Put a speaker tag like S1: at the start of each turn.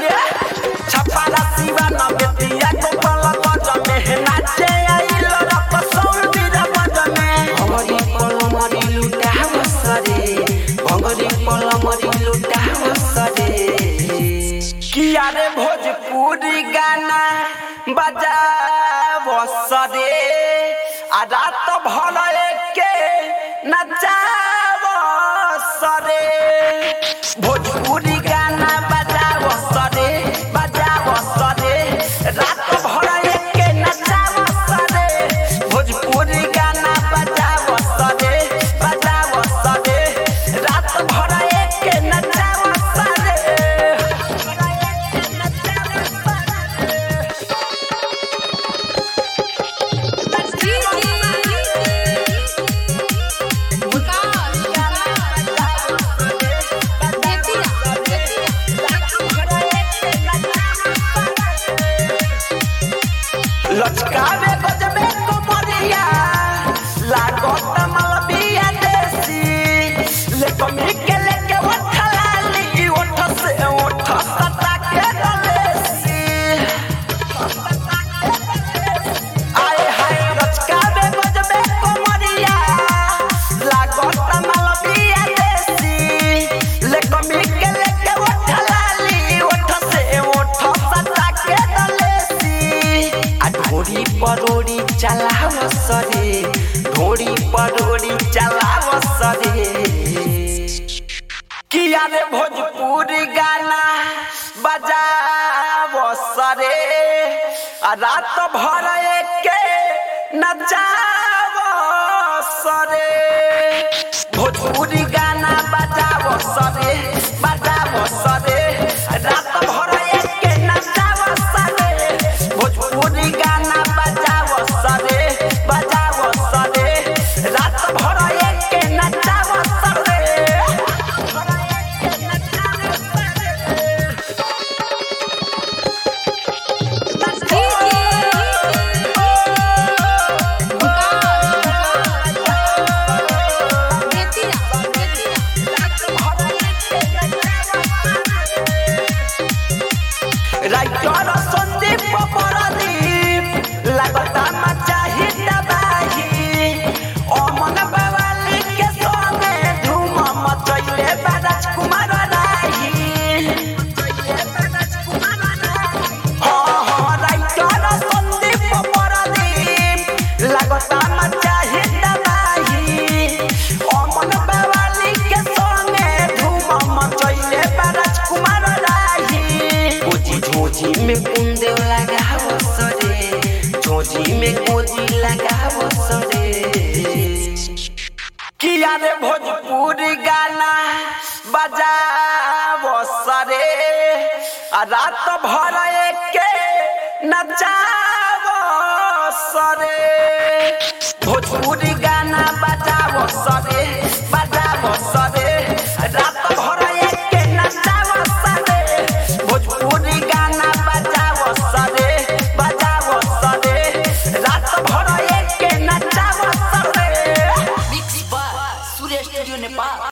S1: छपारा शिवा न बेतिया को पलक जमे नाचे आइल रप सौर बीरा बजमे भंगरी पलमरी लुटा बसरे भंगरी पलमरी लुटा बसरे किया रे भोजपुरी गाना बजा बसरे आ रात भर के नचा बसरे भोजपुरी गाना बजा बसरे रात भर के नचा बसरे भोजपुरी गाना बजा बसरे रात भर के नचा बसरे लचकावे गजबे कोमरिया लागत मलबिया देसी ले कमी के लेके उठलाली उठ से उठ सता के डलेसी आए हाय लचकावे गजबे कोमरिया लागत मलबिया देसी ले कमी के लेके उठलाली उठ से उठ सता के डलेसी ढोड़ी परोड़ी चलाव सरे ढोड़ी परोड़ी चलाव सरे किया रे भोजपुरी गाना बजाव सरे रात भर के नचाव सरे भोजपुरी गाना बजाव सरे रात भर के नचाव सरे भोजपुरी गाना बजाव सरे रात भर के नचाव सरे राइटर संदीप परदीप लगता मचाही दबाही ओमन बवाली के संगे धूम मचैले राजकुमार राही हाँ राइटर संदीप परदीप लगता मचाही दबाही ओमन बवाली के संगे धूम मचैले राजकुमार राही झोजी में कुंदे लगाव सरे झोजी में कोजी लगाव सरे किया रे भोजपुरी गाना बजाव सरे रात भर के नचाव सरे भोजपुरी गाना बजाव सरे रात भर के नचाव सरे भोजपुरी गाना बजाव सरे रात भर के नचाव सरे।
S2: Mix by Surya studio Nepal.